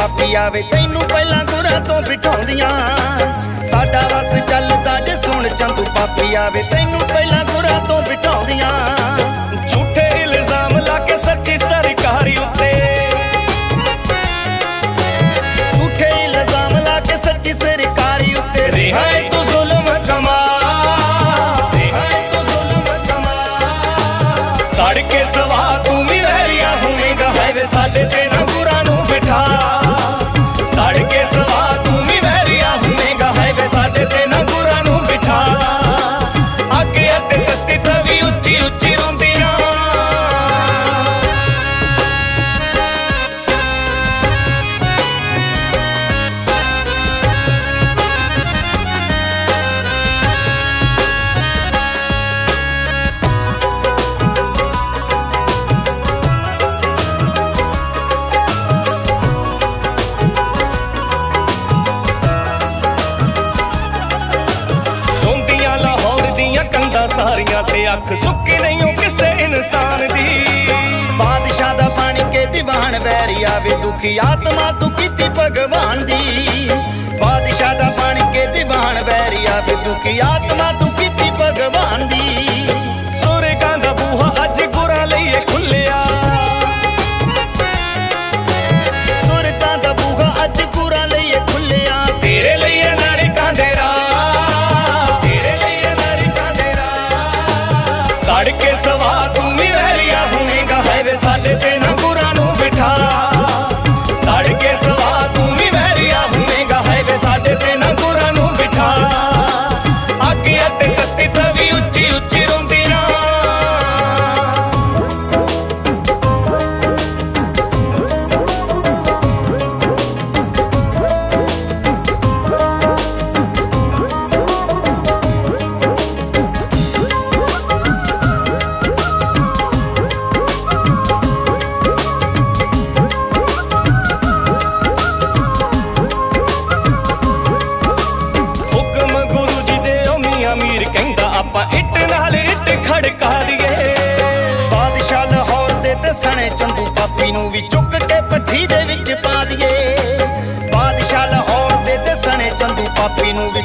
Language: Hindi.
पापी आवे तैनू पहला गुरा तो बिठाउंदियां। साडा वस चलदा जे सुन चंदू पापी आवे तैनू पहला गुरा तो बिठाउंदियां। झूठे इल्जाम लाके सच्ची सरकारी उत्ते, झूठे इल्जाम लाके सच्ची सरकारी उत्ते रिहाई तू जुल्म कमा, रिहाई तू जुल्म कमा। सड़के सवा तू भी वैरिया होवेगा है वे साडे ते ना गुरा नू बिठा। सड़के सवा तू भी वैरिया होवेगा है वे साडे ते ना गुरा नू बिठा। अगे अते तत्ती तवी उच्ची उच्ची रोंदियां। सारियां ते अख सुक्की नहीं हो किसे इंसान दी। बादशाह दा पानी के दीवान बैरी आवे दुखी आत्मा तू कीती भगवान दी। बादशाह दा पानी के दीवान बैरी आवे दुखी आत्मा तू कीती भगवान दी। सुरगां दा बूहा अज गुरा लईए खुलिया, सुरगां दा बूहा अज गुरा लईए खुलिया। तेरे लिए नरकां दे सड़के सवा तू भी वैरिया होवेगा है वे साडे ते ना गुरा नू बिठा। सड़के सवा तू भी वैरिया होवेगा है वे साडे ते ना गुरा नू बिठा। अगे अते तत्ती तवी उच्ची उच्ची रोंदियां। अमीर कहंदा आपां इट नाल इट खड़का दिए। बादशाह लाहौर दे ते सने चंदू पापी नू भी चुक के भट्ठी दे विच पा दिए। बादशाह लाहौर दे ते सने चंदू पापी नू भी